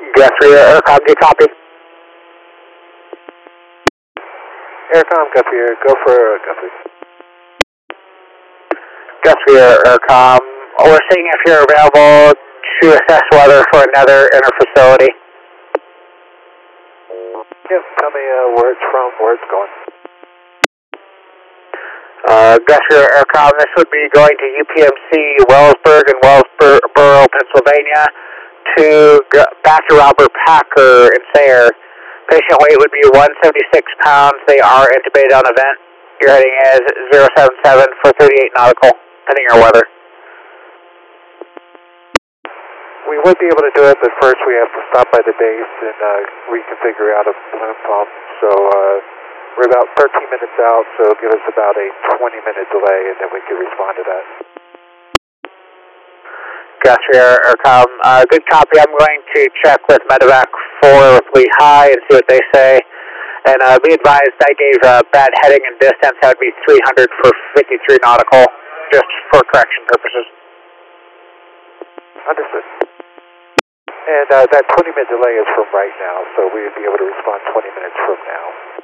Guthrie, Aircom, do you copy? Aircom, Guthrie, go for Guthrie. Guthrie, Aircom, we're seeing if you're available to assess weather for another inter-facility. Yep, tell me where it's from, where it's going. Guthrie, Aircom, this would be going to UPMC Wellsburg in Wellsboro, Pennsylvania, back to Robert Packer in Sayre. Patient weight would be 176 pounds. They are intubated on event. Your heading is 077 for 38 nautical, pending your weather. We would be able to do it, but first we have to stop by the base and reconfigure out a balloon pump. So we're about 13 minutes out, so it'll give us about a 20-minute delay, and then we can respond to that. Guthrie, Aircom, good copy. I'm going to check with Medevac 4 with Lehigh and see what they say. And be advised, I gave bad heading and distance. That would be 300 for 53 nautical, just for correction purposes. Understood. And that 20-minute delay is from right now, so we would be able to respond 20 minutes from now.